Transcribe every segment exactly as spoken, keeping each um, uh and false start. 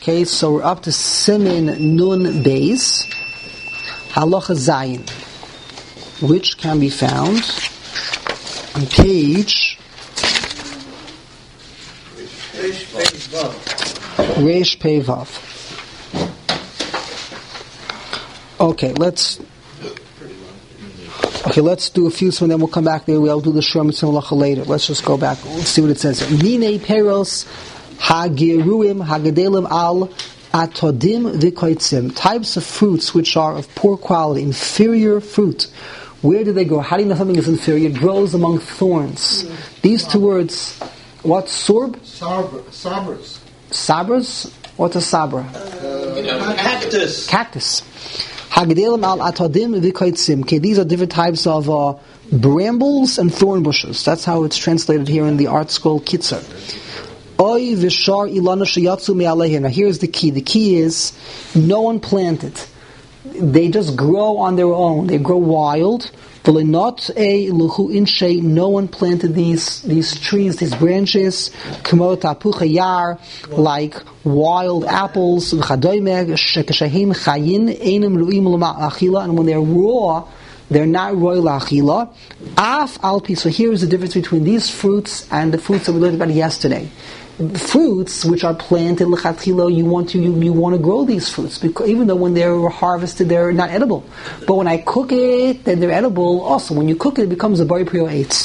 Okay, so we're up to Simin Nun Beis, Halacha Zayin, which can be found on page Reish Pei Vav. Okay, let's Okay, let's do a few, so then we'll come back there. We'll do the Shur Mitzvah Halacha later. Let's just go back. Let's see what it says. Mine Peros Hagiruim Hagadelim Al Atodim V'Koitzim. Types of fruits which are of poor quality, inferior fruit. Where do they grow? How do you know something is inferior? It grows among thorns. Mm-hmm. These two words, what? Sorb? Sabra. Sabras. Sabras? What's a sabra? Uh, you know, cactus. Cactus. Hagdelim al atadim v'koitzim. Okay, these are different types of uh, brambles and thorn bushes. That's how it's translated here in the Art Scroll Kitzur. Oy v'shar ilana sheyatzu me'alehem. Now here's the key. The key is no one planted. They just grow on their own. They grow wild. Not a luhu inshe. No one planted these these trees, these branches. Kmo tapucha yar, like wild apples. V'chadoymeg shekeshahim chayin einem luim l'ma achila. And when they're raw, they're not roy la'achila. Af alpi. So here is the difference between these fruits and the fruits that we learned about yesterday. Fruits which are planted lechatchila, you want to you, you want to grow these fruits, because even though when they're harvested they're not edible, but when I cook it then they're edible. Also, when you cook it, it becomes a bar priya eitz,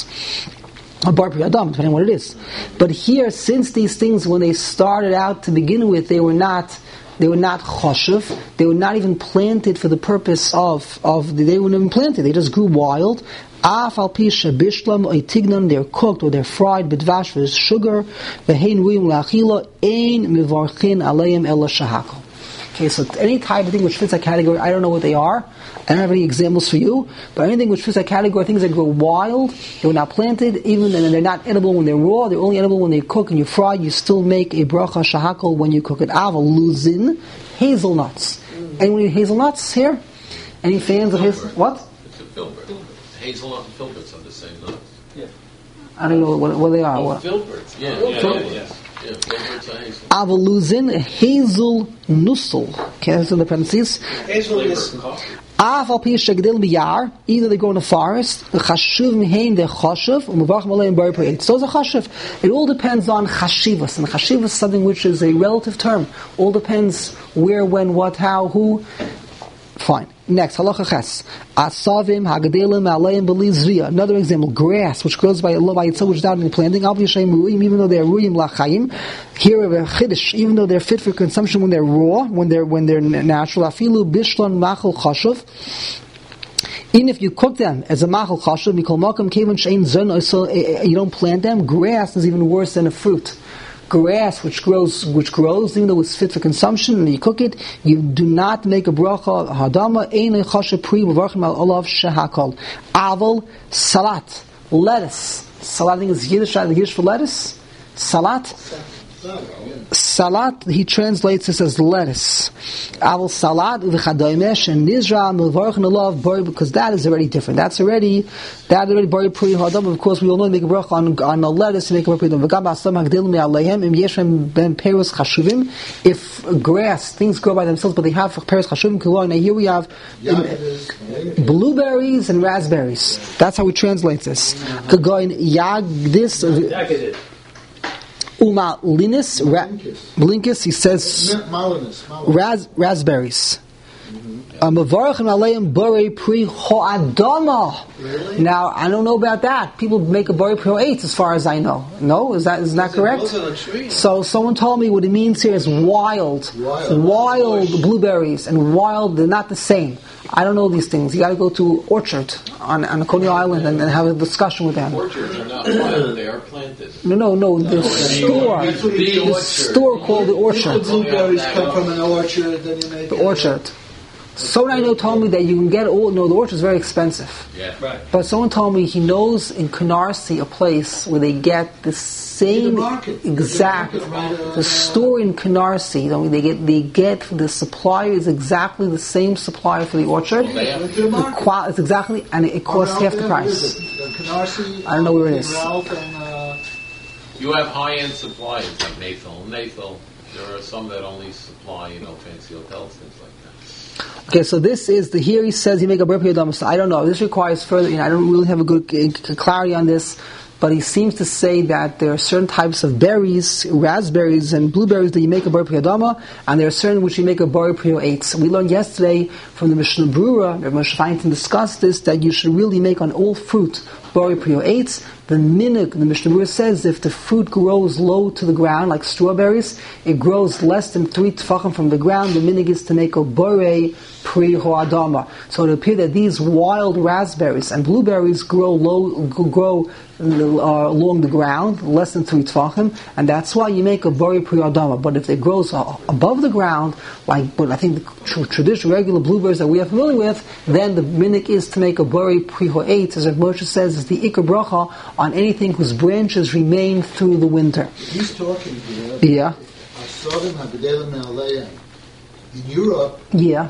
a bar priya adam, depending on what it is. But here, since these things when they started out to begin with, they were not they were not choshev, they were not even planted for the purpose of of they weren't even planted. They just grew wild. Af al pisha bishlam or tignan, they're cooked or they're fried b'dvash with sugar. V'hein ruim la'achila ein mivarchin aleim ela shahakol. Okay, so any type of thing which fits that category, I don't know what they are. I don't have any examples for you, but anything which fits that category, things that grow wild, they were not planted, even and they're not edible when they're raw. They're only edible when they cook and you fry. You still make a bracha shahakol when you cook it. Aval luzin, hazelnuts. Anyone eat hazelnuts here? Any fans of hazelnuts? What? It's a filbert. Hazelnut and filberts are the same nuts. Yeah. I don't know what, what they are. Oh, what? filberts. Yeah, yeah, yeah, yeah. Yeah, filberts are hazel. Avaluzin, hazel nusel. Okay, that's in the parentheses. Hazel is Afal pish shegdil biyar. Either they grow in the forest. Chashuv mihein de chashuv umuvach malay and bar priya. So it's a chashuv. It all depends on chashivas, and chashivas is something which is a relative term. All depends where, when, what, how, who. Fine. Next, halacha ches. Asavim hagadelim aleim belizriya. Another example, grass which grows by by itself, which is not in planting. Aviyashem ruim, even though they are ruim lachayim. Here we have chiddush, even though they're fit for consumption when they're raw, when they're when they're natural. Afilu bishlan machal chashuv. Even if you cook them as a machal chashuv, mikol makam kevan shein zon, so you don't plant them. Grass is even worse than a fruit. Grass which grows, which grows, even though it's fit for consumption, and you cook it, you do not make a bracha. Hadama ein chashav pri v'varchim al olav shehakol. Aval salat, lettuce. Salat, I think is Yiddish. Yiddish for lettuce. Salat. Salat, he translates this as lettuce. Aval salat v'chadaymesh and nizra milvarchin alav bari, because that is already different. That's already that already bari pri hadam. Of course, we all know to make a bracha on on a lettuce to make a bracha. V'gam b'asam hagdil me'aleihem im yeshem ben peros chashuvim. If grass, things grow by themselves, but they have peros chashuvim koloi. Now here we have in, blueberries and raspberries. That's how we translate this. Kagoin yagdis. Uma linis, ra- blinkis, he says ras- raspberries. Mavarachim aleim borei pri ho'adama. Now, I don't know about that. People make a borei pri ho'etz, as far as I know. No? Is that is that correct? So, someone told me what it means here is wild. Wild, wild blueberries and wild, they're not the same. I don't know these things. You got to go to Orchard on, on Coney Island and, and have a discussion with them. Orchards are not wild, they are planted. No, no, no. The store, the, the store called the Orchard. The blueberries come from an orchard, then you make the orchard. Someone I know told me that you can get all. No, the orchard is very expensive. Yeah, right. But someone told me he knows in Canarsie a place where they get the same the exact. The, right, uh, the store in Canarsie, you know, they get they get the supplier is exactly the same supplier for the orchard. Well, they have the qual, it's exactly, and it, it costs half the price. Canarsie, I don't know where it is. You have high-end suppliers like Nathal, Nathal. There are some that only supply, you know, fancy hotels, things like that. Okay, so this is the here he says you make a bar priyadama. So I don't know. This requires further. You know, I don't really have a good uh, clarity on this, but he seems to say that there are certain types of berries, raspberries and blueberries that you make a bar priyadama, and there are certain which you make a bar priyo eights. We learned yesterday from the Mishnah Brura, Moshe Feinstein discussed this, that you should really make on all fruit bar priyo eights. The minig, the Mishnah Brura says, if the fruit grows low to the ground, like strawberries, it grows less than three tefachim from the ground, the minig is to make a borei pri ho'adama. So it appears that these wild raspberries and blueberries grow low, grow uh, along the ground, less than three tefachim, and that's why you make a borei pri ho'adama. But if it grows uh, above the ground, like but I think the tr- traditional regular blueberries that we are familiar with, then the minig is to make a borei pri ho'eit, as Moshe says, is the ikar bracha on anything whose branches remain through the winter. He's talking here. Yeah. I saw him at B'Delim Aleim. In Europe, Yeah.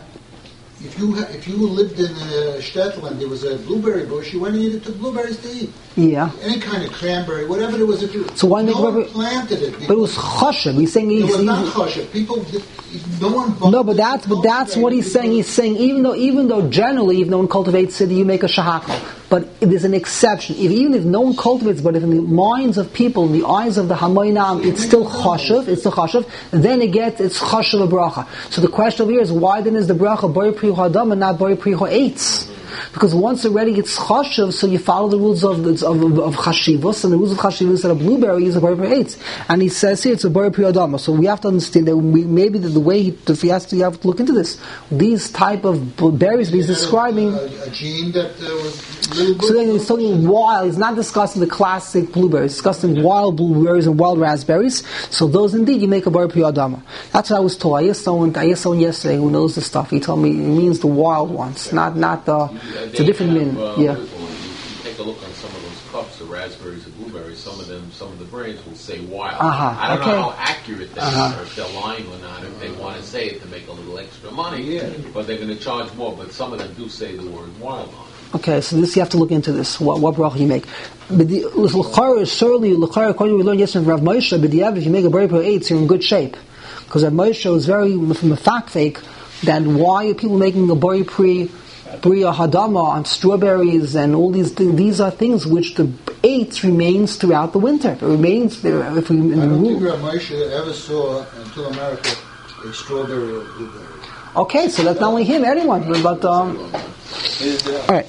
if you ha- if you lived in uh, Stettel and there was a blueberry bush, you went and you took blueberries to eat. Yeah. Any kind of cranberry, whatever there was. If you, So why make no one blueberry- planted it. But it was chashav. He's saying It he's, was not he's chashav. People, did, no one. bought no, but it, that's but that's what he's saying. He's saying even though even though generally if no one cultivates it, you make a shahakal. But there's an exception. If, even if no one cultivates, but if in the minds of people, in the eyes of the hamoinam, it's still chashav, it's still chashav, then it gets it's chashav a bracha. So the question over here is why then is the bracha bori pri hadam and not bori pri ha'etz? Because once already it's chashav, so you follow the rules of of, of, of chashivus, and the rules of chashivus that a blueberry is a bori pri ha'etz. And he says here it's a bori pri hadam. So we have to understand that we, maybe the, the way he, if he has to, you have to look into this. These type of berries that he's describing. A, a gene that uh, was little. So then he's talking wild. He's not discussing the classic blueberries. He's discussing wild blueberries and wild raspberries. So those indeed you make a bar priyadama. That's what I was told. I asked someone, I asked someone yesterday who knows this stuff. He told me it means the wild ones, not not the. It's a different meaning. Uh, Yeah. When you take a look on some of those cups, the raspberries and blueberries, some of them, some of the brands will say wild. Uh-huh, I don't okay. know how accurate that Uh-huh. is, or if they're lying or not, if they want to say it to make a little extra money, but they're going to charge more. But some of them do say the word wild on it. Okay, so this you have to look into this. What, what bracha you make? But the l'chara is surely l'chara. According to what we learned yesterday from Rav Moshe, but the if you make a bar eight, you're in good shape, because Rav Moshe was very mefakfek that why are people making a bar pri bria hadama on strawberries and all these things? These are things which the eight remains throughout the winter. It remains there if we. In I the don't rule. think Rav Moshe ever saw until America a strawberry or blueberry. Okay, so that's not only him, anyone. But um, all right,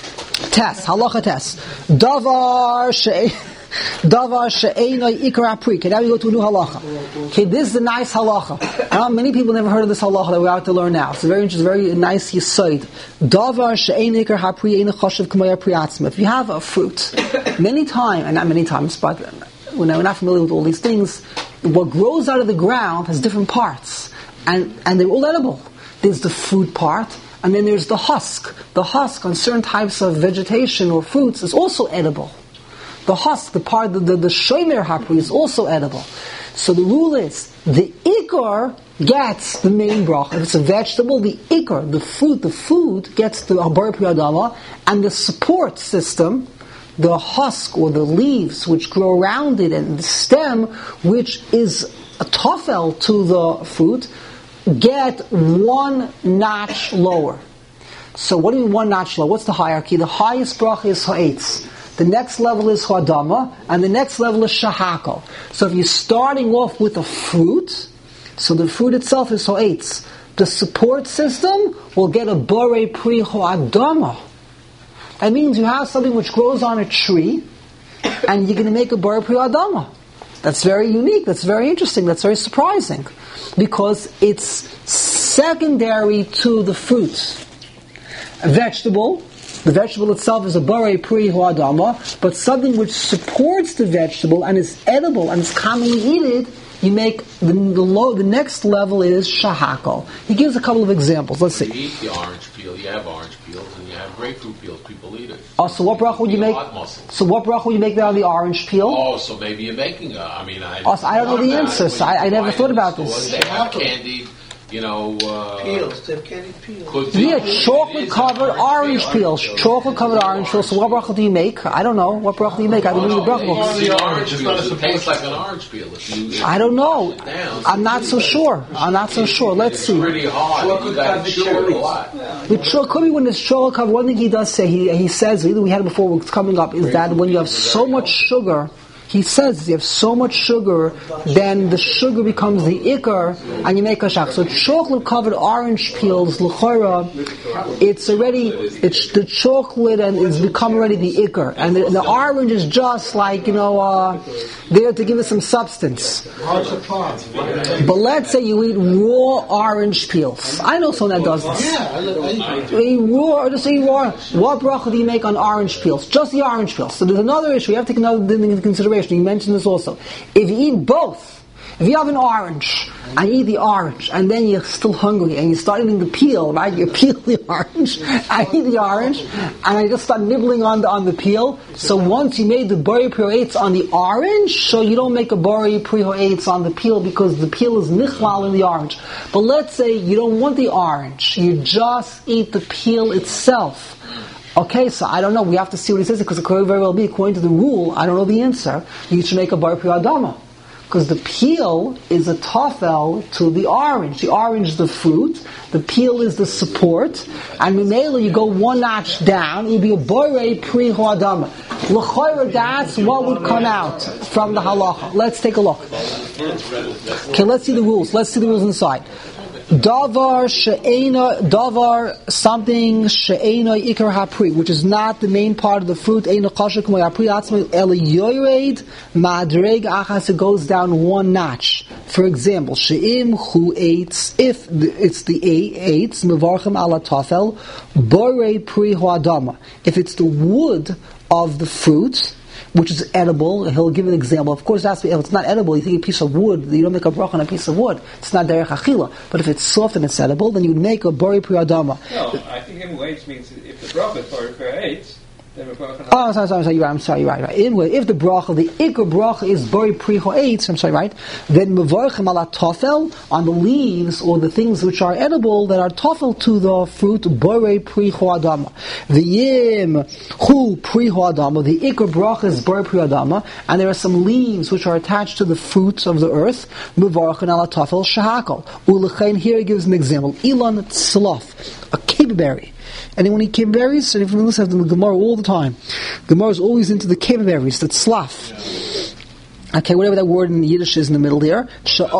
test halacha test. Davar she, davar she'enoi ikra pri. Okay, now we go to a new halacha. Okay, this is a nice halacha. Uh, many people never heard of this halacha that we're about to learn now. It's a very interesting, very nice yisoid. Davar she'enoi ikra pri ein chashav k'maya priatzma. If you have a fruit, many times, and not many times, but when we're not familiar with all these things, what grows out of the ground has different parts, and and they're all edible. There's the fruit part, and then there's the husk. The husk on certain types of vegetation or fruits is also edible. The husk, the part, the, the, the shomer hapri is also edible. So the rule is, the ikar gets the main bracha. If it's a vegetable, the ikar, the fruit, the food gets the habar priyadama, and the support system, the husk or the leaves which grow around it, and the stem, which is a tofel to the fruit, get one notch lower. So what do you mean one notch lower? What's the hierarchy? The highest bracha is ha'etz. The next level is ha'adama, and the next level is shahakal. So if you're starting off with a fruit, so the fruit itself is ha'etz. The support system will get a borei pri ha'adama. That means you have something which grows on a tree, and you're going to make a borei pri ha'adama. That's very unique, that's very interesting, that's very surprising. Because it's secondary to the fruit. A vegetable, the vegetable itself is a borei pri ha'adama, but something which supports the vegetable and is edible and is commonly eaten, you make the, the low. The next level is shahakal. He gives a couple of examples. Let's see. You eat the orange peel, you have orange peels, and you have grapefruit peels. People eat it. Oh, so what bracha would you make? So what bracha would you make out of the orange peel? Oh, so maybe you're making a, I mean, I, Oh, so I don't know the answer, so I, I never thought about this. They have candied you know, uh, peels. They can't eat peels. could Yeah, be- chocolate covered orange peels. Chocolate covered orange peels. So what bracha do you make? I don't know. What bracha do you make? I don't Oh, read no, the bracha it's books. the orange peels. It tastes like an orange peel. If you, if I don't know. you down, I'm not so sure. I'm not so sure. Let's it's see. pretty hard. You got to chew it a lot. The cho- could be when it's chocolate covered. One thing he does say, he he says, either we had it before, it's coming up, is that when you have so much sugar, he says you have so much sugar, then the sugar becomes the ikar, and you make a shach. So chocolate covered orange peels, l'chora, it's already, it's the chocolate and it's become already the ikar. And the, the orange is just like, you know, uh, there to give it some substance. Hearts apart. But let's say you eat raw orange peels. I know someone that does this. Yeah, I, I eat You eat raw, or just eat raw. What bracha do you make on orange peels? Just the orange peels. So there's another issue. You have to take another thing into consideration. You mentioned this also. If you eat both, if you have an orange and you eat the orange, and then you're still hungry and you start eating the peel, right? You peel the orange, I eat the orange, and I just start nibbling on the on the peel. So once you made the bori priho eitz on the orange, so you don't make a bori priho eitz on the peel because the peel is nichlal in the orange. But let's say you don't want the orange, you just eat the peel itself. Okay, so I don't know. We have to see what he says because it could very well be according to the rule. I don't know the answer. You should make a bar pri adama because the peel is a tafel to the orange. The orange is the fruit. The peel is the support. And minela, you go one notch down. It would be a bar pri adama. L'chayra, that's what would come out from the halacha. Let's take a look. Okay, let's see the rules. Let's see the rules inside. Davar she'ena, davar something she'ena ikar hapri, which is not the main part of the fruit. Eina kashuk mo hapri atzma el yored madreg achas. It goes down one notch. For example, she'im hu eitz, if the, it's the eitz mevarchem ala tafel borei pri hoadama. If it's the wood of the fruit, which is edible, he'll give an example. Of course, that's, if it's not edible, you take a piece of wood, you don't make a bracha on a piece of wood. It's not derech achila. But if it's soft and it's edible, then you would make a bori pri adama. No, I think in weights means if the bracha is bori pri eitz, then we're bracha. Oh, sorry, sorry, sorry, you're right, I'm sorry, you're right, right. Anyway, if the bracha, the ikar bracha is bori pri eitz, I'm sorry, right, then mevarchem ala tafel, on the leaves or the things which are edible that are tafel to the fruit, bori pri adama. The yim hu pri adama, the ikar bracha is bori pri adama, and there are some leaves which are attached to the fruits of the earth, mevarchem ala tafel shahakal. Ulechain, here he gives an example, ilan tzlof, a capeberry. Anyone eat cave berries? And if you listen to the Gemara all the time, Gemara is always into the cave berries, that slaf. Okay, whatever that word in Yiddish is in the middle there.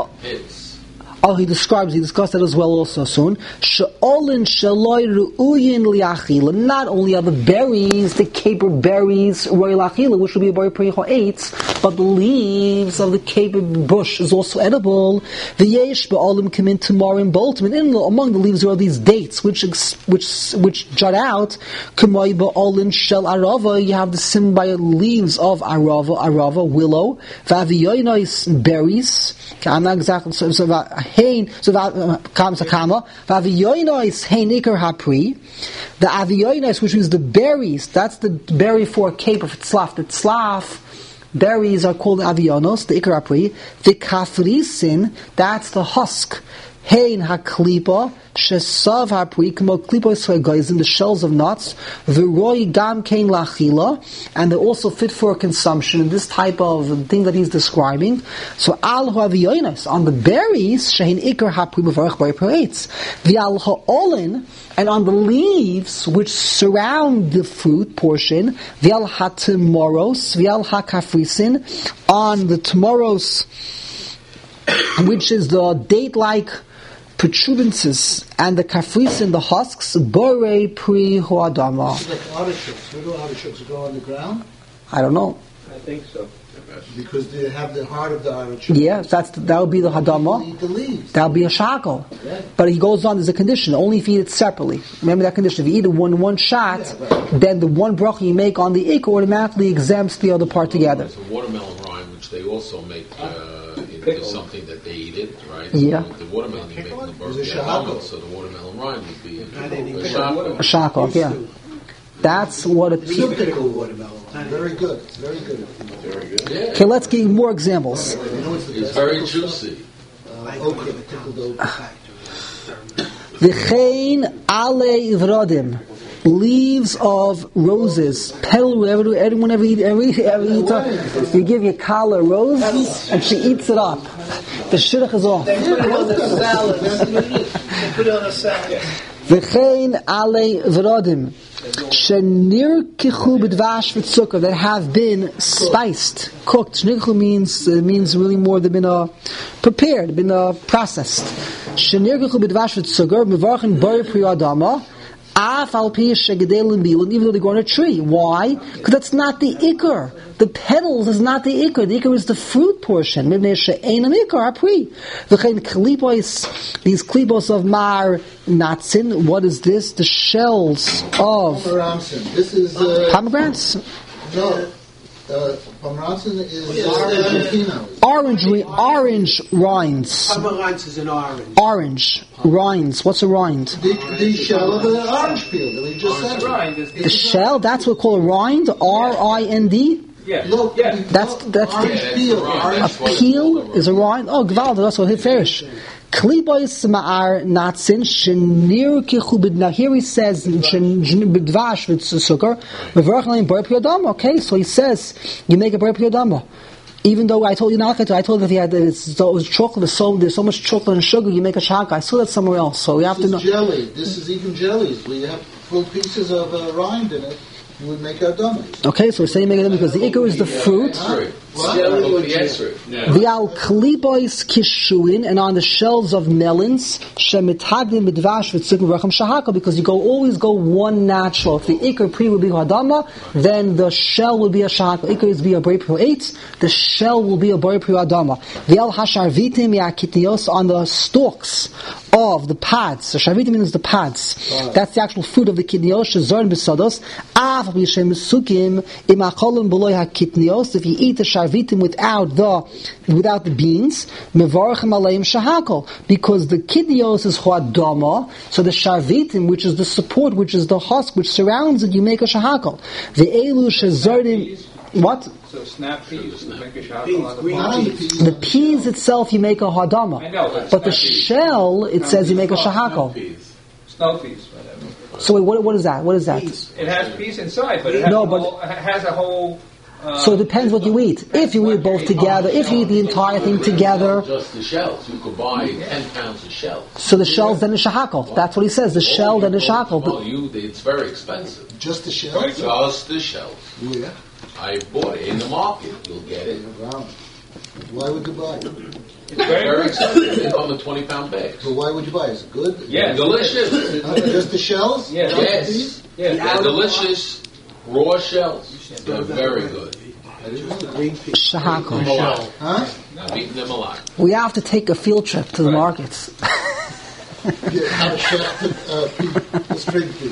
Oh, he describes, he discussed that as well also soon. She'olin sheloi ru'uyin li'achila. Not only are the berries, the caper berries, roy l'achila, which would be a bori pri eitz, but the leaves of the caper bush is also edible. The yesh ba'olim come in tomorrow in Bolton. And among the leaves there are these dates, which which which jut out. Kamoi ba'olin shel arava. You have the sim by leaves of arava, arava, willow. V'aviyoinois berries. I'm not exactly, so, so Hein, so comes a kama. Vaviyoinos hein ikar hapri. The aviyoinos, which is the berries, that's the berry for a cape of tzlaf. The tzlaf berries are called avionos, the ikar hapri. The kafrisin, that's the husk. Hein haklipa, shesav hapri, kamo klipa in the shells of nuts. The roy gam kain lachila, and they're also fit for consumption. And this type of thing that he's describing. So al haviyonos on the berries, shein ikar hapri mevarach bari peretz. The al ha'olin, and on the leaves which surround the fruit portion, the al ha'timoros, the al ha'kafrisin, on the timoros, which is the date-like protuberances, and the kafrisin, the husks, borei pri hoadama. Like artichokes. Where do artichokes grow on the ground? I don't know. I think so. Because they have the heart of the artichoke. Yeah, that's that would be the hadama. Eat the leaves. That would be a shackle. Yeah. But he goes on, there's a condition, only if you eat it separately. Remember that condition. If you eat it one one shot, Yeah, right. then the one bracha you make on the ik automatically exempts the other part together. There's a watermelon rind, which they also make uh, into something that they eat it, right? Yeah. So the watermelon you make in the Is it birthday shahako? almond, so the watermelon rind would be a Pickle shahako. A shackle, yeah. That's what it It's a pickle watermelon. Very good. Very good. Very good. Yeah. Okay, let's give more examples. You know what's the It's best very pickle stuff? juicy. Uh, okra, pickled okra. V'chein alei vradim, leaves of roses. Petal, whenever anyone ever eat, every every eat a, you give your cow a rose and she eats it up. The shidduch is off. They put it on the salad. They put it on a salad. V'chein alei vradim, shenirkichu b'dvash v'tzukar, that have been spiced, cooked. Shenirkichu means uh, means really more than been uh, prepared, been uh, processed. Shenirkichu b'dvash v'tzukar mevarchin bari pri adama. Even though they grow on a tree. Why? Because that's not the ikar. The petals is not the ikar. The ikar is the fruit portion. These klipos of mar natzin. What is this? The shells of This is uh, pomegranates. No. Uh, Pomeranzen is orange. Orange, orange rinds. Pomeranz is an orange. Orange rinds. What's a rind? The, the shell of an orange peel that we just said. Rind is The shell. That's what we call a rind. R I N D. Yeah. Look, yeah. That's that's orange the, peel. a peel is a rind. Oh, gvalda. That's what hiferish. Klibos ma'ar natzin shenir kichubid. Now here he says b'dvash v'tzukar mevarchnaim bar piyadama. Okay, so he says you make a bar piyadama. Even though I told you not to, I told that he had it's, so, it was chocolate. So there's so much chocolate and sugar. You make a shaka. I saw that somewhere else. So we have This to know. is jelly. This is even jellies. We have full pieces of uh, rind in it. You would make a dummies. Okay, so we're saying make it because the ikar is the fruit. The al klibois kishuin, and on the shells of melons, shemitagdim midvash v'tzuk v'racham shahaka, because you go always go one natural. If the ikar pre will be hadama, then the shell will be a shahaka. Ikar is be a bari pro eight, the shell will be a bari pro hadama. The al hasharvitim yakitnios, on the stalks of the pads. So sharvitim means the pads. Wow. That's the actual fruit of the kidnios. Shezorn b'sados. Af b'yishem sukim im acholim b'loy hakitnios. If you eat the sharvitim without the without the beans, mevarchem aleim shahakol, because the kidnios is chodama. So the sharvitim, which is the support, which is the husk, which surrounds it, you make a shahakol. The elu shezornim. What? So snap peas, you make a shahakol Peas, on the green bottom. peas. The peas itself, you make a hadama. I know, but But the snap peas. shell, it says you make a shahakol. Snow peas, whatever. So wait, what, what is that? What is that? It has peas inside, but it has, No, a, but- whole, it has a whole... Uh, So it depends what you eat. If you eat both together, if you eat the entire thing together, Just the shells. You could buy ten pounds of shells. so the shell's then a shahakol. That's what he says. The shell then a shahakol. Well, you, it's very expensive. Just the shell? Just the shells. Yeah. I bought it in the market. You'll get it. Wow. Why would you buy it? it's Very very expensive. They come in twenty pound bags. But why would you buy it? Is it good? Yeah. Delicious. Uh, just the shells? Yeah. Not the Yes. peas? Yeah. They're delicious raw shells. They're very good. Green peas. Shahakol. Alive. Huh? I've eaten them alive. We have to take a field trip to the Right. markets. Yeah, have a shell, uh, pea, a string pea.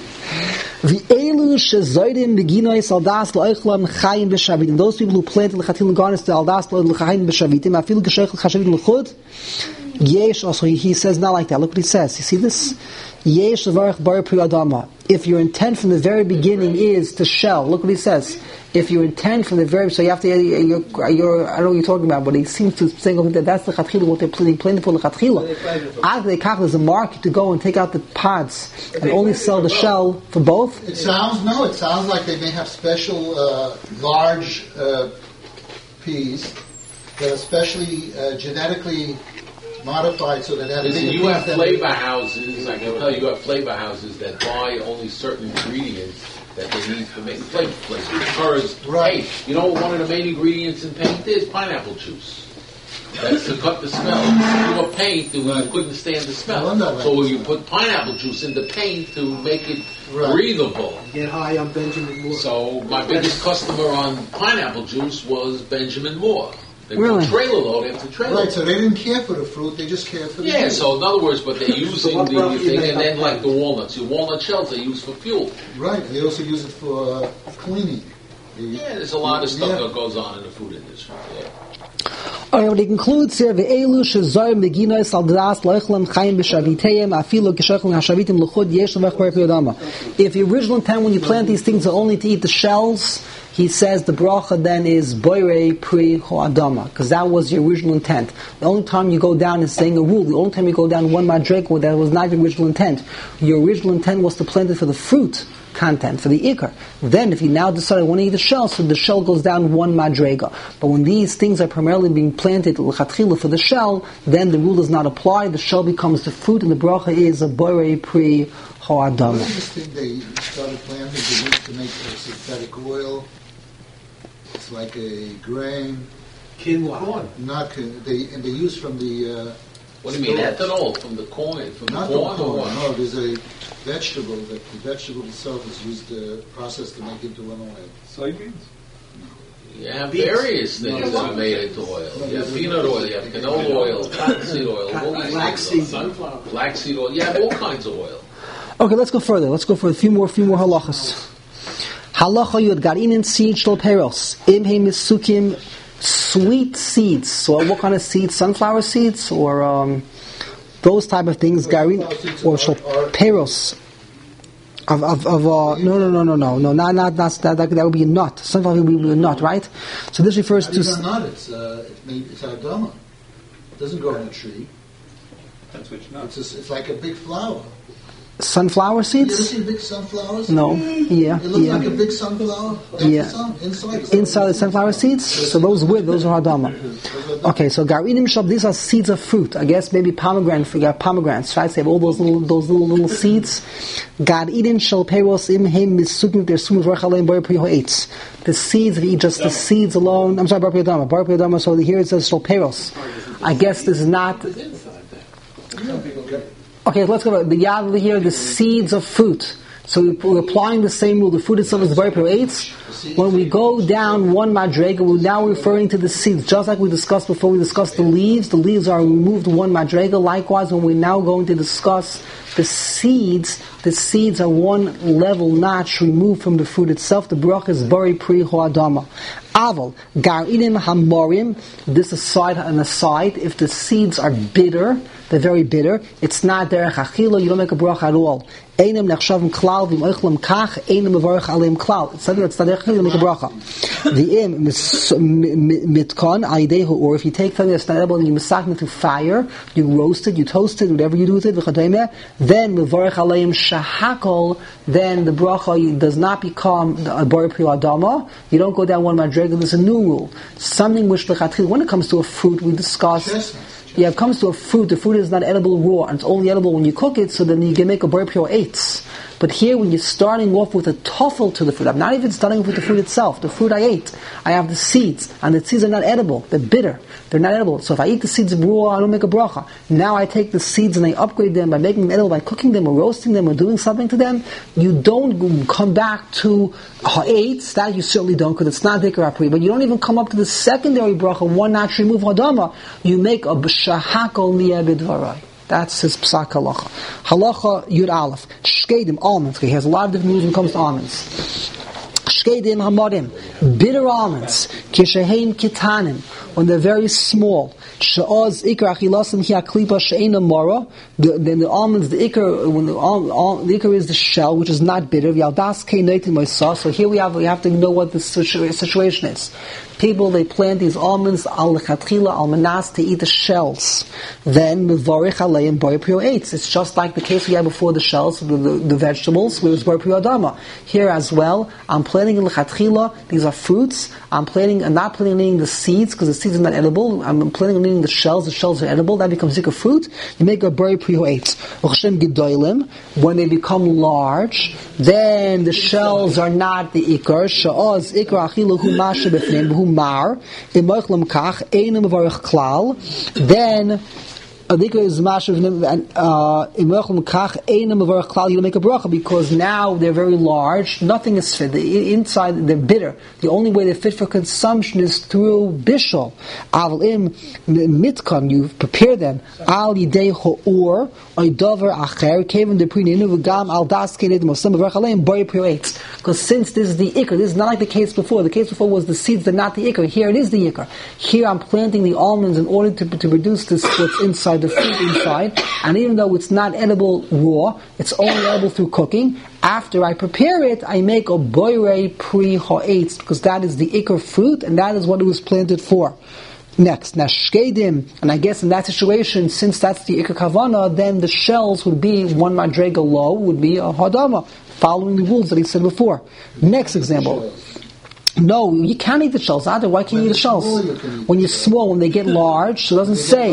V'elu shezoydim beginois aldas lo'echlam chayim b'shavitim. Those people who planted l'chatil garnis to aldas lo'echlam b'shavitim, afil g'shech l'chashavit l'chud, yesh, also he, he says not like that. Look what he says. You see this? Yesh l'varech bar pri adama. If your intent from the very beginning is to shell, look what he says. If your intent from the very, so you have to, you're, you're, I don't know what you're talking about, but he seems to saying that that's the chatchila, what they're planning, planning for the chatchila. After they kach, there's a market to go and take out the pods and only sell the shell for both. It sounds, no, it sounds like they may have special, uh, large uh, peas that are specially uh, genetically modified so that they have Listen, bigger you peas have than- flavor houses, I can tell you, you have flavor houses that buy only certain ingredients that they need to make flavor. Like Curds, Right. paint. You know what one of the main ingredients in paint is? Pineapple juice. That's to cut the smell. If you were paint, you couldn't stand the I smell. wonder about So that. you put pineapple juice in the paint to make it Right. breathable. Get high on Benjamin Moore. So my biggest customer on pineapple juice was Benjamin Moore. They Really? put trailer load after trailer Right, load. so they didn't care for the fruit, they just cared for the Yeah, juice. so in other words, but they're using what the brought you thing, make and then up like the walnuts. Your walnut shells they use for fuel. Right, and they also use it for uh, cleaning. They- Yeah, there's a lot of stuff Yeah. that goes on in the food industry. Yeah. Okay, what he concludes here, "Ve'elu shezorim beginos al das loichlem chayim b'shavitayim afilu k'shochlem hashavitim l'chud yesh l'vech bar piyodama." If the original intent when you plant these things are only to eat the shells, he says the bracha then is boirei pri ho'adama, because that was the original intent. The only time you go down is saying a rule. The only time you go down one madrega, that was not the original intent. Your original intent was to plant it for the fruit content, for the ikar. Then if you now decide I want to eat the shell, so the shell goes down one madrega. But when these things are primarily being planted l'chatchila for the shell, then the rule does not apply. The shell becomes the fruit, and the bracha is a boirei pri ho'adama. What is this thing they started planting? They used to make a synthetic oil. It's like a grain. Quinoa. Not quin- they and they use from the. Uh, What do you mean, ethanol from the corn? From Not the the corn or corn. what? No, there's a vegetable that the vegetable itself is used uh, processed to make into an oil. Soybeans? You have Beets. various things No, that are no. made into oil. No, You have there's a- peanut oil, you have canola oil, cottonseed oil, all these Flaxseed. things. Sunflower. Flaxseed oil. You have all kinds of oil. Okay, let's go further. Let's go for a few more, few more halachas. Halacha yud garinin seed shel peros imhe misukim, sweet seeds. So what kind of seeds? Sunflower seeds or um, those type of things? Garin or shel peros. Of of, of uh, no no no no no no not not that's, that that that would be a nut. Sunflower would be a nut, right? So this refers Not to. even not. It's uh, it's made. It's adama. It doesn't grow on a tree. That's which It's not. just, it's like a big flower. Sunflower You ever seeds? seen big sunflowers? No. Yeah. It looks Yeah. like a big sunflower. That's Yeah. the sun. Inside. the Inside the sunflower seeds? So those with, those are hadama. Okay, so garinim shab, these are seeds of fruit. I guess maybe pomegranate, we got pomegranates, right? So they have all those little, those little, little seeds. Garinim shal peros imhem misugim der sumu v'rachaleim bar pri ha'etz. The seeds, we eat just the seeds alone. I'm sorry, bar pri hadama. Bar pri hadama, so here it says shal peros. I guess this is not. Okay, let's go back. The yad over here, the seeds of fruit. So we're applying the same rule. The fruit itself is very pure eights. When we go down one madrega, we're now referring to the seeds. Just like we discussed before, we discussed the leaves. The leaves are removed one madrega. Likewise, when we're now going to discuss the seeds, the seeds are one level notch removed from the fruit itself. The bracha is bari pri ho'adama. Aval, garinim hamorim, this aside, an aside, if the seeds are bitter, they're very bitter, it's not derech achila, you don't make a bracha at all. Einem nechshavim klal, v'im oichlem kach, einem mevarech aleim klal. It's not derech achila, you make a bracha. V'im mitkon, aidehu, or if you take something that's not edible and you masak it through fire, you roast it, you toast it, whatever you do with it, v'chademeh, then mevarech aleim shahakol, then the bracha does not become a bari pri adama, you don't go down one madrega. There's a new rule. Something which when it comes to a fruit, we discuss. Yeah, it comes to a fruit. The fruit is not edible raw, and it's only edible when you cook it. So then you can make a bari pure eights. But here, when you're starting off with a toffel to the fruit, I'm not even starting with the fruit itself. The fruit I ate, I have the seeds, and the seeds are not edible. They're bitter. They're not edible. So if I eat the seeds raw, I don't make a bracha. Now I take the seeds and I upgrade them by making them edible, by cooking them or roasting them or doing something to them. You don't come back to ha'etz. That you certainly don't, because it's not dikar apri. But you don't even come up to the secondary bracha, one notch remove hadama. You make a b'shahakol niyeh b'dvarai. That's his psak halacha. Halacha yud aleph. Shkedim, almonds. He has a lot of different rules when it comes to almonds. Shkedim hamarim, bitter almonds. Kisheheim kitanim, when they're very small. She'oz ikar achilasim hi aklipa she'ena mora. Then the almonds, the ikar, when the, al, al, the ikar is the shell, which is not bitter. Yaldas kei noitim moisa. So here we have we have to know what the situa- situation is. People, they plant these almonds al lechatchila al manas to eat the shells. Then mevarich aleim bari pri eitz. It's just like the case we had before the shells, the, the, the vegetables, where it was bari pri adama. Here as well, I'm planting lechatchila. These are fruits. I'm planting, I'm not planting on eating the seeds because the seeds are not edible. I'm planting on eating the shells. The shells are edible. That becomes zikr fruit. You make a bari pri eitz. When they become large, then the shells are not the ikar. Sha'oz ikar achilu hu mashe b'fnim. Mar, then A dikr is mashav uh imachum kach einam avarach klal. You don't make a bracha because now they're very large. Nothing is fit. The inside they're bitter. The only way they're fit for consumption is through bishul. Aval im mitkan. You prepare them. Al yidei ho'or oidavar acher kevin deprininu v'gam al das kened mosam avarach aleim bari priyates. Because since this is the ikr, this is not like the case before. The case before was the seeds, they're not the ikr. Here it is the ikr. Here I'm planting the almonds in order to to produce this what's inside. The fruit inside, and even though it's not edible raw, it's only edible through cooking. After I prepare it, I make a boire pri ha'etz, because that is the ikr fruit, and that is what it was planted for. Next, nashkedim, and I guess in that situation, since that's the ikr kavana, then the shells would be one madrega low, would be a hadama, following the rules that he said before. Next example. No, you can't eat the shells. Either why can't you eat the shells? When you're small, when they get large, so it doesn't say.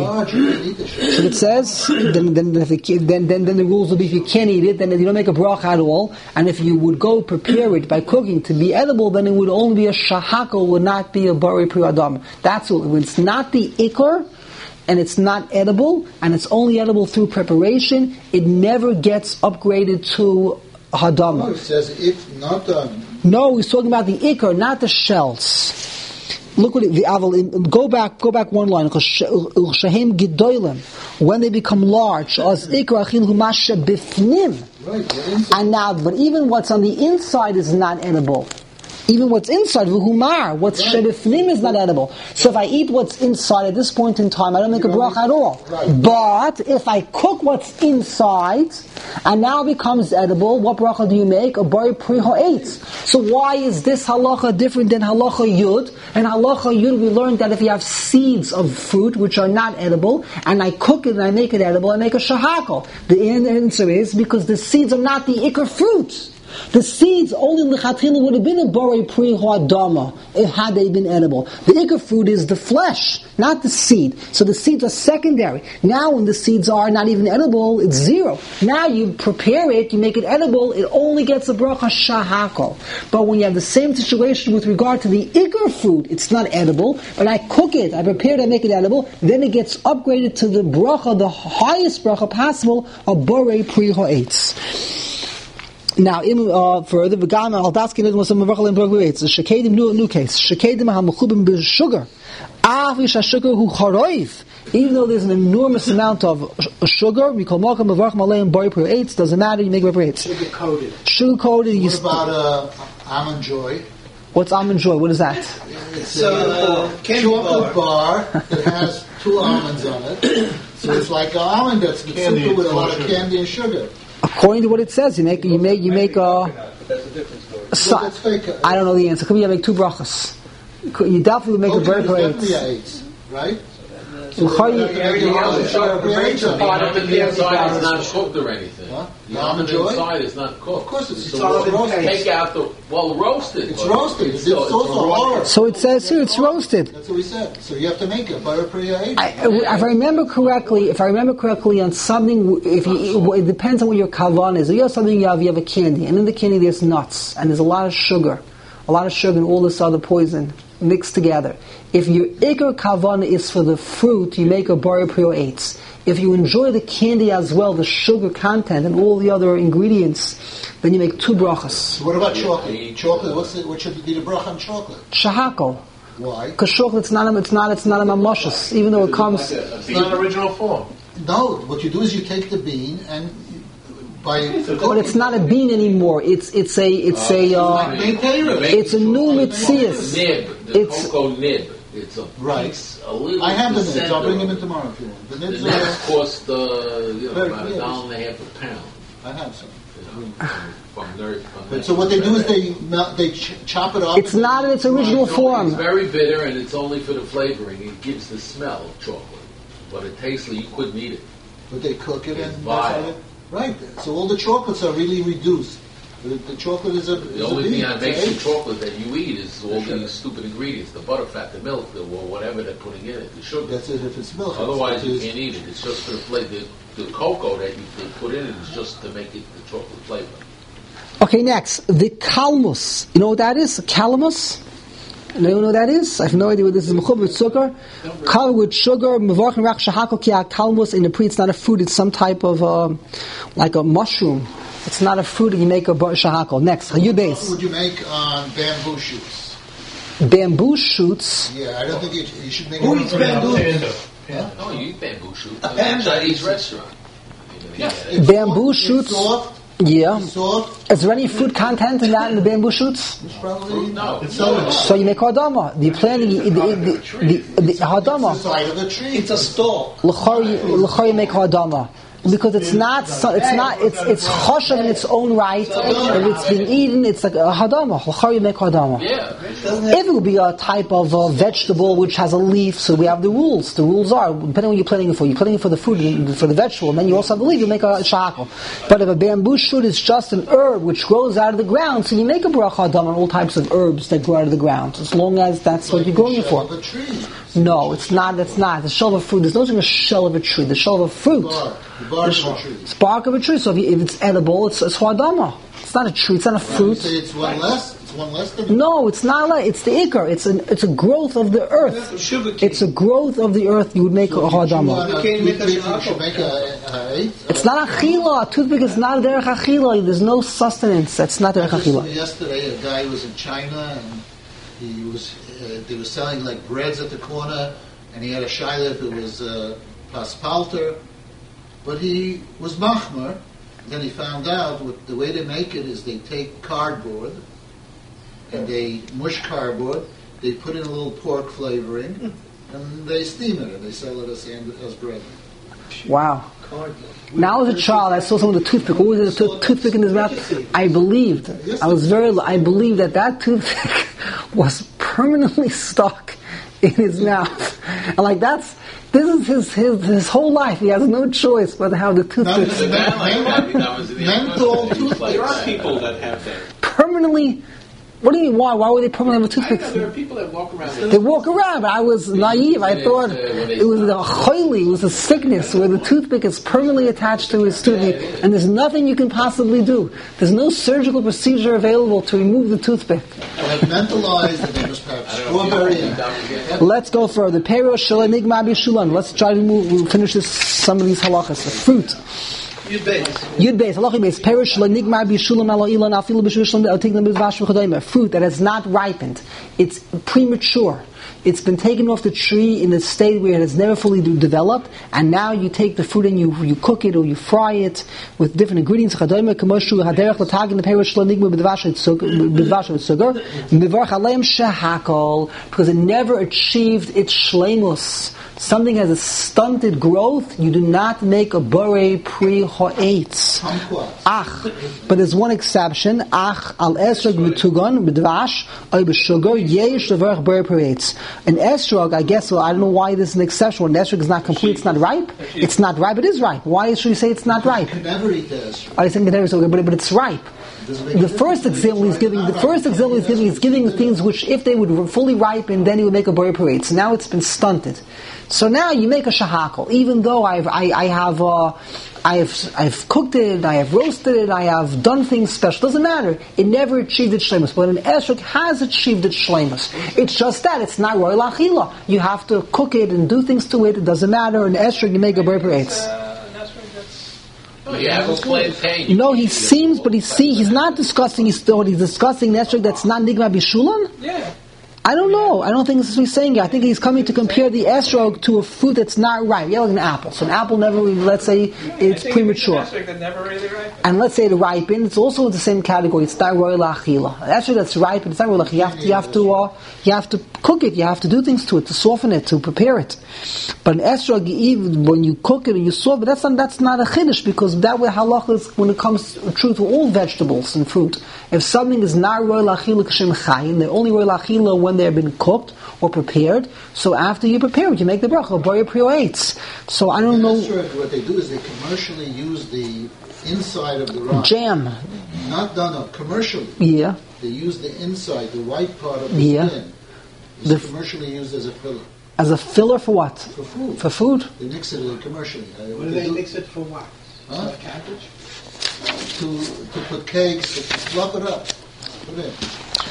So it says, then then, if it, then then then the rules will be if you can't eat it, then you don't make a bracha at all. And if you would go prepare it by cooking to be edible, then it would only be a shahakal, would not be a bari pri adam. That's all. When it's not the ikr, and it's not edible, and it's only edible through preparation, it never gets upgraded to hadama. No, it says if not done. No, he's talking about the ikr, not the shells. Look what it, the aval. Go back, go back one line. Shahem gidolim, when they become large, as ikr achil humasha bifnim. And now, but even what's on the inside is not edible. Even what's inside, v'humar, what's right. Shebifnim is not edible. So if I eat what's inside at this point in time, I don't make you a bracha at all. Right. But if I cook what's inside, and now it becomes edible, what bracha do you make? A bari pri ha'etz. So why is this halacha different than halacha yud? And halacha yud, we learned that if you have seeds of fruit which are not edible, and I cook it and I make it edible, I make a shahakal. The answer is because the seeds are not the ikr fruit. The seeds only lechatchila would have been a bari pri ha'adama if had they been edible. The ikr fruit is the flesh, not the seed. So the seeds are secondary. Now when the seeds are not even edible, it's zero. Now you prepare it, you make it edible, it only gets a bracha shahakal. But when you have the same situation with regard to the ikr fruit, it's not edible, but I cook it, I prepare it, I make it edible, then it gets upgraded to the bracha, the highest bracha possible, a bari pri ha'etz. Now, uh, further, the shekedim new new case. Shekedim hamachubim b'sugar. Afish hashugar hu charoif. Even though there's an enormous amount of sugar, we call malcham avarch malayim bari pri ha'etz. Doesn't matter. You make it pri ha'etz. Sugar coated. Sugar coated. What about uh, almond joy? What's almond joy? What is that? It's a uh, chocolate bar that has two almonds on it. So it's like an almond that's candy with a lot of candy and sugar. According to what it says, you make you make you make a. So, I don't know the answer. Could we make two brachas? You definitely make a bird parade, right? So the almond inside is not cooked or anything. Huh? The almond inside is not cooked. Of course, it's, so it's roasted. Take out the well roasted. It's roasted. It's, it's also hard. So it says here it's roasted. That's what we said. So you have to make it butter priya. If I remember correctly, if I remember correctly, on something, if you, it depends on what your kavan is. If you have something you have, you have a candy, and in the candy there's nuts, and there's a lot of sugar, a lot of sugar, and all this other poison mixed together. If your ikr kavan is for the fruit, you make a bari pri ha'etz. If you enjoy the candy as well, the sugar content and all the other ingredients, then you make two brachas. So what about chocolate? Chocolate. What's the, what should be the bracha on chocolate? Shahakal. Why? Because chocolate, it's not, it's not, it's not a mamashas, even though it comes. It's not an original form. No. What you do is you take the bean and by. But it's not a bean anymore. It's it's a it's uh, a uh, it's a new mitzias. Nib, the it's cocoa nib. It's a right. piece, a little. I have the nibs. I'll bring them in tomorrow if you want. The nibs, the nibs cost uh, you know, about a yes. dollar and a half a pound. I have some. You know, from Nerd, from but so what they do is they they ch- chop it up. It's not in its original form. It's very bitter, and it's only for the flavoring. It gives the smell of chocolate, but it tastes like you couldn't eat it. But they cook it it's and vile. Right. So all the chocolates are really reduced. The, the chocolate is a. The is only a thing bean, that makes right? the chocolate that you eat is all these stupid ingredients: the butterfat, the milk, the or whatever they're putting in it, the sugar. That's it. If it's milk. Otherwise, you it's, can't eat it. It's just for the flavor. The, the cocoa that you they put in it is just to make it the chocolate flavor. Okay, next the kalmus. You know what that is? Calamus. Anyone know what that is? I have no idea what this is. Mechub with sugar, covered with sugar. Mevorchin rach shahakol ki talmus. In the pre, it's not a fruit. It's some type of uh, like a mushroom. It's not a fruit. You make a shahakol. Next, Yud Beis. What would you make on bamboo shoots? Bamboo shoots. Yeah, I don't think you, you should make. Who it eats on bamboo? Yeah. Oh, you eat bamboo shoot. A in a panda Chinese eats it. restaurant. Yes, Yeah. it's Bamboo soft, shoots? It's soft. Yeah. It's soft. Is there any food content in that in the bamboo shoots? It's probably No. It's so So you make hardama. The planting, the the the, the, the the hardama. side of a tree. It's a stalk. L'chor you make hardama. Because it's not, so- it's not, it's it's choshev in its own right. If it's being eaten, it's like a hadama. L'chor you make hadama. Yeah. If it would be a type of uh, vegetable which has a leaf, so we have the rules. The rules are, depending on what you're planting it for. You're planting it for the food, for the vegetable, and then you also have the leaf, you make a shahakal. But if a bamboo shoot is just an herb which grows out of the ground, so you make a bracha hadam on all types of herbs that grow out of the ground, as long as that's what you're growing it for. Of a tree. No, it's not, that's not. The shell of a fruit, there's no such a shell of a tree. The shell of a fruit. Bark. The bark of a tree. It's bark of a tree, so if, you, if it's edible, it's, it's hadama. It's not a tree, it's not a You fruit. say it's one less. It's one less than. No, it's not like, it's the ikar. It's an, it's a growth of the earth. Sugar cane. It's a growth of the earth. You would make So a if you chew hadama. on a can't make a toothpick, you shahakal. should make a, a eighth. It's not achila. A toothpick is not derech achila. There's no sustenance. That's not derech Just achila. yesterday, a guy was in China and he was uh, they were selling like breads at the corner, and he had a shaila if it was uh, paspalter, but he was machmer. Then he found out what the way they make it is they take cardboard and they mush cardboard. They put in a little pork flavoring, and they steam it and they sell it as as bread. Wow. When I was a child, I saw someone with a toothpick. What was it? A tooth- toothpick in his mouth. I believed. I was very. I believed that that toothpick was permanently stuck in his mouth, and like that's. This is his, his his whole life. He has no choice but to have the toothpick The guy like that, I mean, that was in the Menthol He was like There are that. people that have that. permanently. What do you mean? Why? Why would they permanently have a I know toothpick? there are people that walk around with They walk around, but I was naive. I thought it was a choili, it was a sickness where the toothpick is permanently attached to his toothpick, and there's nothing you can possibly do. There's no surgical procedure available to remove the toothpick. They have mentalized and they must have strawberry and Let's go further. Pero shalanigma bishulan. Let's try to move, we'll finish this, some of these halachas. The fruit. Yud Beis. Yud Beis, halacha beis, perish lenigmar bishulam alo ilan afilu b'shulam altigna b'vash v'chodayim. Fruit that has not ripened. It's premature. It's been taken off the tree in a state where it has never fully de- developed, and now you take the fruit and you you cook it or you fry it with different ingredients. Chadayim kamoshu haderech l'tagin the perish lenigma b'vash v'sugar mivarch aleim shehakol, because it never achieved its shleimus. Something has a stunted growth, you do not make a bore pre ha'etz. kumquats. Ach, but there's one exception. Ach al esrog mitugon b'dvash or b'sugar yesh levarach bore pre ha'etz. An esrog, I guess, well, I don't know why this is an exception. When an esrog is not complete, it's not ripe. It's not ripe. It is ripe. Why should you say it's not ripe? You can never eat this. I think it is okay, but but it's ripe. The first example he's giving, the first example he's giving, is giving things which, if they would fully ripen, then he would make a bore parade. So now it's been stunted. So now you make a shahakal, even though I've, I, I have, uh, I have, I've cooked it, I have roasted it, I have done things special. Doesn't matter. It never achieved its shleimus, but an esrog has achieved its shleimus. It's just that it's not royal achila. You have to cook it and do things to it. It doesn't matter. An esrog you make a bore parade. Uh, that's right, that's... Oh, you have a plantain. You know, he seems, but he see, he's not discussing his thought. He's discussing an esrog that's not nigma bishulam. Yeah. I don't know. I don't think this is what he's saying here. I think he's coming to compare the esrog to a fruit that's not ripe. Yeah, like an apple. So an apple never, let's say, it's I think premature. It's an aspect that never really ripened. And let's say it ripened, it's also in the same category. It's not royal achila. An esrog that's ripe, it's not royal achila. You have to, you have to, uh, you have to cook it. You have to do things to it, to soften it, to prepare it. But an esrog, even when you cook it and you soften it, that's not, that's not a chiddush, because that way halacha is when it comes true to all vegetables and fruit. If something is not royal achila k'shem chayim, they're only royal achila when they've been cooked or prepared. So after you prepare it, you make the bracha, boya prio eitz. So I don't know. Esrog, what they do is they commercially use the inside of the rock. Jam. Not done up commercially. Yeah. They use the inside, the white part of the Yeah. skin. It's The- commercially used as a filler As a filler for what? for food. For food? They mix it in commercially. Uh, What do they mix it for what? Huh? For cabbage? To to put cakes, to fluff it up. Put it in.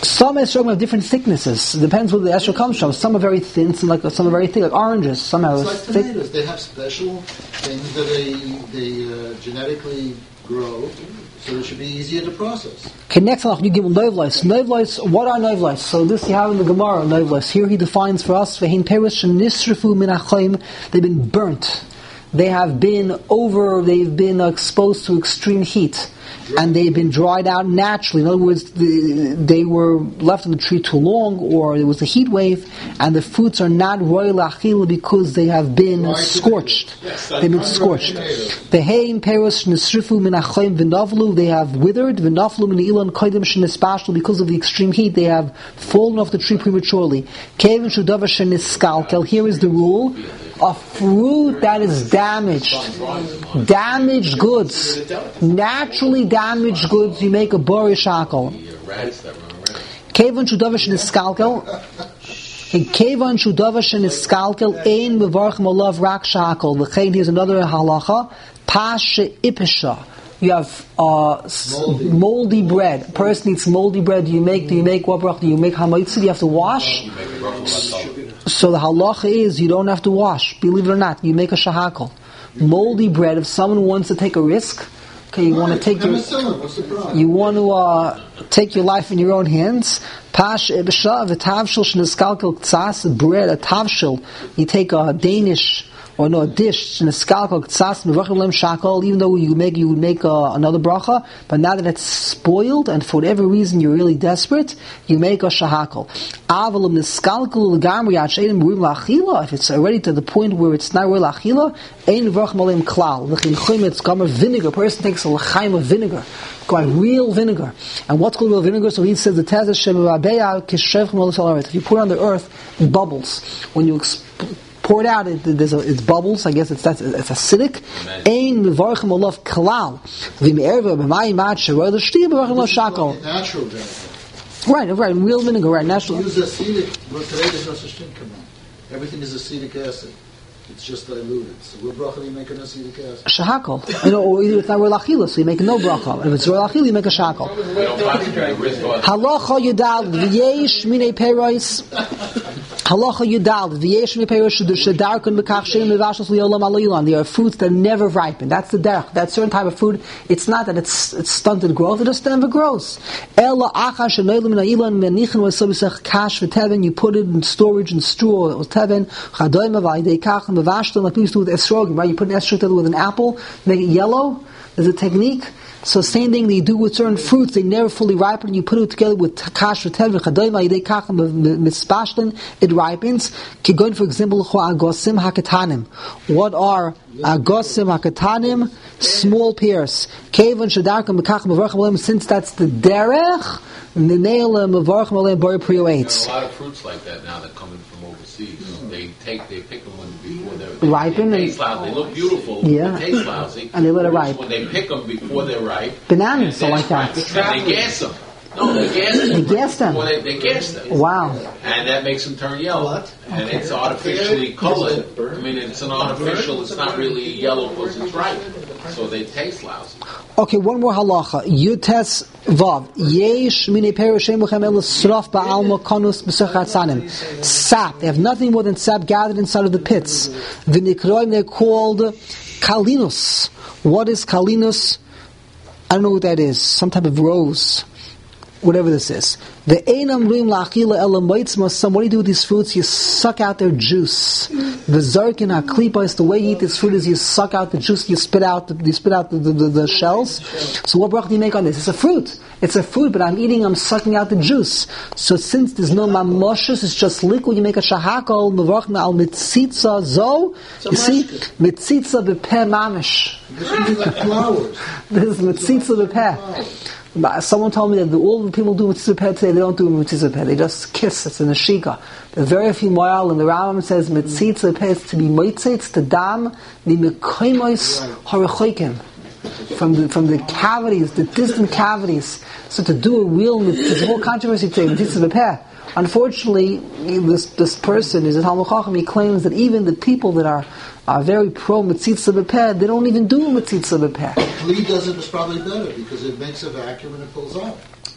Some esrogim have different thicknesses. It depends where the esrog comes from. Some are very thin, some like some are very thick, like oranges. Some are It's like thick. tomatoes. They have special things that they they uh, genetically grow, so it should be easier to process. Okay, next one, you give them novlis. Novlis, what are novlis? So this you have in the Gemara, novlis. Here he defines for us, vehin peris shenisrifu min hachayim. They've been burnt. They have been over, they've been exposed to extreme heat. And they've been dried out naturally. In other words, the, they were left in the tree too long, or there was a heat wave, and the fruits are not royal achila because they have been scorched. They've been scorched. The heim peros nesrifu min achayim v'navlu. They have withered v'navlu min ilan kodim shenispashlu, because of the extreme heat. They have fallen off the tree prematurely. Kevin shudavar sheniskalkel. Here is the rule: a fruit that is damaged, damaged goods, naturally damaged goods, you make a bori shakel. Kevan shudavar sheniskalkel. Kevan shudavar sheniskalkel ein mevarchim olav rak shakel. V'chein, here's another halacha: pashe ipesha. You have uh, moldy. moldy bread. A person eats moldy bread. Do you make? Do you make what bracha? Do you make hamaitzi? Do you have to wash? So the halacha is you don't have to wash. Believe it or not, you make a shahakal. Moldy bread. If someone wants to take a risk, okay, you right. want to take your, you want to uh, take your life in your own hands. Pash ebesha v'tavshil sheniskalkel tzas bread. A tavshil, you take a Danish. Or no, a dish, even though you make you would make uh, another bracha, but now that it's spoiled and for whatever reason you're really desperate, you make a shahakal. If it's already to the point where it's not real achila, it's vinegar. A person takes a l'chaim of vinegar, going real vinegar. And what's called real vinegar? So he says the tezah if you put it on the earth, it bubbles. When you exp- pour it out, it, there's a, it's bubbles. I guess it's that's it's acidic. Ein mevarchim olav kalal. V'me'erva b'mayim ad sheroy l'shti mevarchim olav shakol. Natural vinegar. Right, right, real vinegar, right, natural. Use acetic, but today there's no such thing. Come on, everything is acetic acid. It's just diluted. So what bracha do you make an acetic acid? Shahakol. You know, or either it's not real achila, so you make no bracha. If it's real achila, you make a shahakol. Halacha yudal v'yesh minei perois. Halacha yudal v'yesh minei perois shedarkun b'kach shein mevashos li'olam alaylan. They are fruits that never ripen. That's the derech. That certain type of food. It's not that it's it's stunted growth. It just never grows. Ela achar shenoilim min ha'ilan menichin v'sobisach kash v'teven. You put it in storage and straw. It was teven. Chadoyim v'ayidei kach. Like we used to do with esrogim, right? You put an esrog together with an apple, make it yellow. There's a technique. So same thing that you do with certain fruits, they never fully ripen, and you put it together with kash v'tev v'chadoyim ayidei kach mispashtin, it ripens. Kigoin, for example, agosim hakatanim. What are agosim hakatanim? Small pears. Kevon shadarkam b'kach mevarchim, since that's the derech, the nail mevarchim aleim bori prio eitz. There are a lot of fruits like that now that come in from overseas. Mm-hmm. They take, they pick them when before they're they, ripen. They taste lousy. They look beautiful. Yeah. They taste lousy. And they let it ripe. When they pick them before they're ripe. Bananas are like that. And they gas them. No, they gas them. They gas them. They, they gas them. Wow. And that makes them turn yellow. What? And okay. It's artificially colored. I mean, it's an artificial. It's not really yellow because it's ripe. So they taste lousy. Okay, one more halacha. Yutes vav. Yesh minei perushem b'chem el sraf ba'alma kanus b'sechat sanim. Sap. They have nothing more than sap gathered inside of the pits. V'nikroim, they're called kalinus. What is kalinus? I don't know what that is. Some type of rose. Whatever this is. The einam ruim la'achila elam moitzma. Some, what do you do with these fruits? You suck out their juice. The zarkin haklipa is the way you eat this fruit is you suck out the juice, you spit out the, you spit out the, the, the, the shells. So what bracha do you make on this? It's a fruit. It's a fruit, but I'm eating, I'm sucking out the juice. So since there's no mamoshes, it's just liquid, you make a shahakal, mevarchna al mitzitza zo. You see? Mitzitza b'peh mamish. This would be like flowers. This is mitzitza b'peh. Someone told me that the, all the people do mitzvah peh today, they don't do mitzvah peh. They just kiss. It's in the shika. There's very few moral, and the Rambam says mitzvah peh is to be mitzvah to dam the mekoimos harachoikim from the from the cavities, the distant cavities. So to do a real mitzvah, there's a whole controversy today mitzvah peh. Unfortunately, this this person is a Talmud Chacham. He claims that even the people that are are very pro mitzitza b'peh, they don't even do mitzitza b'peh. Kli does it is probably better because it makes a vacuum and it pulls out.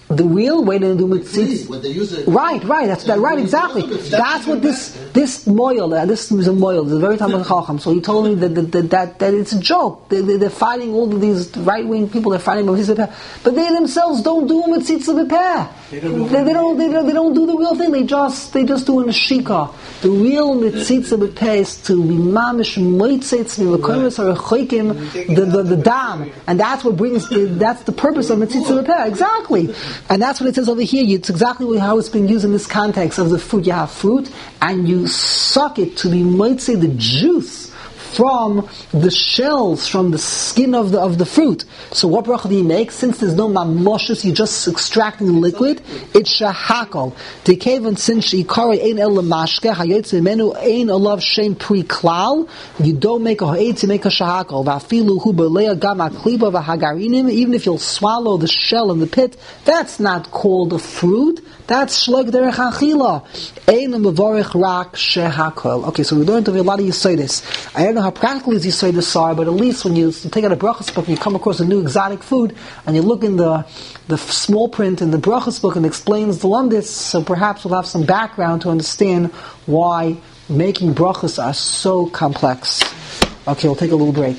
The real way to do mitzitz. When they use it, Right, right, that's that, right, exactly. That's what this this moil, uh, this is a moil, this is a very Talmud Chacham. So he told me that that, that, that it's a joke. They, they, they're fighting all of these right wing people. They're fighting about mitzitz, but they themselves don't do mitzitz b'peh. They don't. They, they don't. They don't. They don't do the real thing. They just they just do a neshika. The real mitzitz b'peh is to be mamish moitzitz v'koymes harachokim the the the dam, and that's what brings. The, that's the purpose of mitzitz b'peh. Exactly. And that's what it says over here. It's exactly how it's being used in this context of the fruit. You have fruit, and you suck it to be moitze the juice from the shells, from the skin of the of the fruit. So what bracha do you make? Since there's no mamoshes, you're just extracting the liquid. It's shahakol. Dekevan since shikari ein el lamashke hayotze menu ein olav shem pri klal. You don't make a ha'etz, you make a shahakol. Vafilu hu belea gam akliba v'hagarinim. Even if you'll swallow the shell in the pit, that's not called a fruit. That's shlag derech achila. Ein mevorich rak shehakol. Okay, so we learned a lot of Yisodis. I don't know how practical these Yisodis are, but at least when you take out a brachas book and you come across a new exotic food, and you look in the the small print in the brachas book and it explains the lumdis, so perhaps we'll have some background to understand why making brachas are so complex. Okay, we'll take a little break.